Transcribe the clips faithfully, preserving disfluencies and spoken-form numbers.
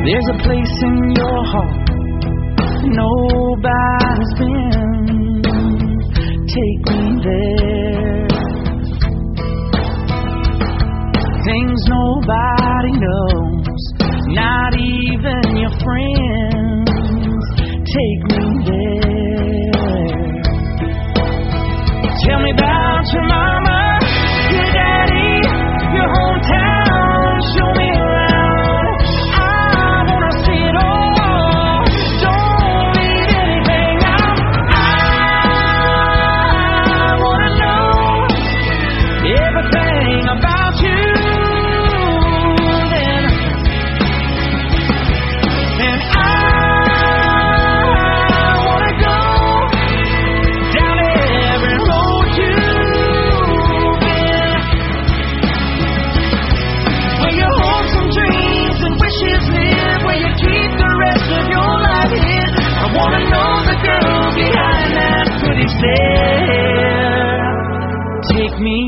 There's a place in your heart nobody's been. Take me there. Things nobody knows, not even your friends. Take me there. Tell me about your mama, your daddy, your hometown. Show me around. I wanna see it all. Don't leave anything out. I wanna know everything about you. Then, then I wanna go down every road you've been, where your hopes and dreams and wishes live, where you keep the rest of your life hid. I wanna know the girl behind that pretty stare. Take me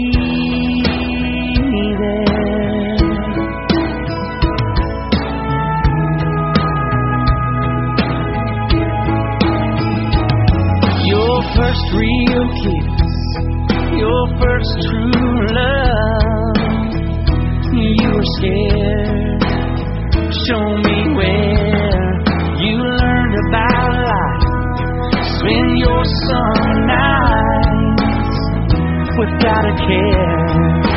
there. Your first real kiss, your first true love. You were scared. Show me where you learned about life. Spend your summer nights without a care.